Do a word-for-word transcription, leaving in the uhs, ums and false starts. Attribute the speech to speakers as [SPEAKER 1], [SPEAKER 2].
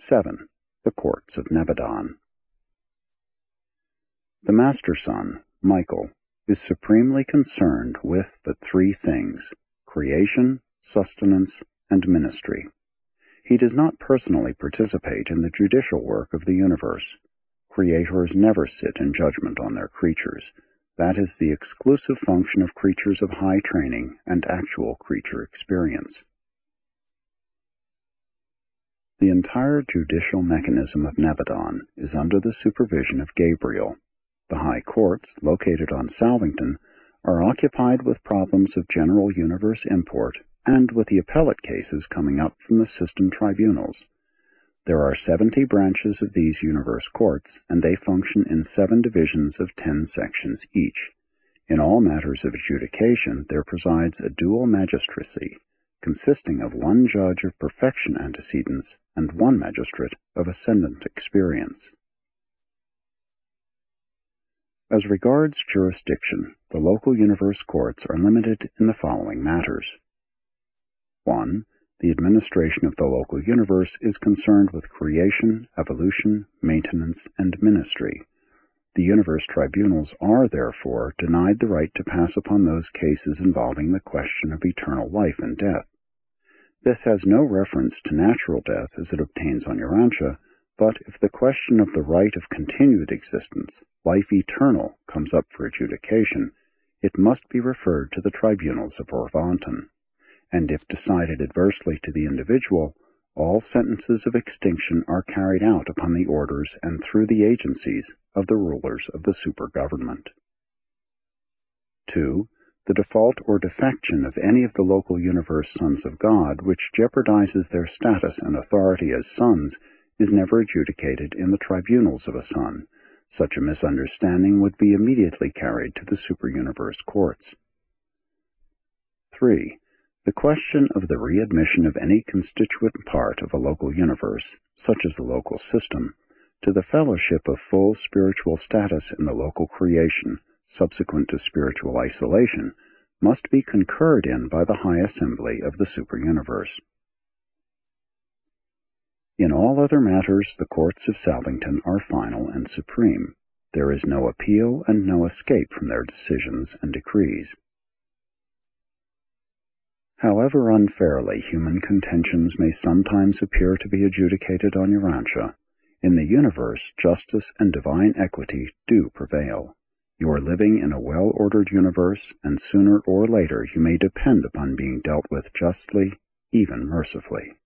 [SPEAKER 1] seven. The Courts of Nebadon. The Master Son, Michael, is supremely concerned with but three things: creation, sustenance, and ministry. He does not personally participate in the judicial work of the universe. Creators never sit in judgment on their creatures. That is the exclusive function of creatures of high training and actual creature experience. The entire judicial mechanism of Nebadon is under the supervision of Gabriel. The high courts, located on Salvington, are occupied with problems of general universe import and with the appellate cases coming up from the system tribunals. There are seventy branches of these universe courts, and they function in seven divisions of ten sections each. In all matters of adjudication there presides a dual magistracy, consisting of one judge of perfection antecedents and one magistrate of ascendant experience. As regards jurisdiction, the local universe courts are limited in the following matters. one. The administration of the local universe is concerned with creation, evolution, maintenance, and ministry. The universe tribunals are, therefore, denied the right to pass upon those cases involving the question of eternal life and death. This has no reference to natural death as it obtains on Urantia, but if the question of the right of continued existence, life eternal, comes up for adjudication, it must be referred to the tribunals of Orvanton. And if decided adversely to the individual, all sentences of extinction are carried out upon the orders and through the agencies of the rulers of the super-government. two. The default or defection of any of the local universe sons of God, which jeopardizes their status and authority as sons, is never adjudicated in the tribunals of a son. Such a misunderstanding would be immediately carried to the super-universe courts. three. The question of the readmission of any constituent part of a local universe, such as the local system, to the fellowship of full spiritual status in the local creation, subsequent to spiritual isolation, must be concurred in by the high assembly of the super-universe. In all other matters, the courts of Salvington are final and supreme. There is no appeal and no escape from their decisions and decrees. However unfairly human contentions may sometimes appear to be adjudicated on Urantia, in the universe justice and divine equity do prevail. You are living in a well-ordered universe, and sooner or later you may depend upon being dealt with justly, even mercifully.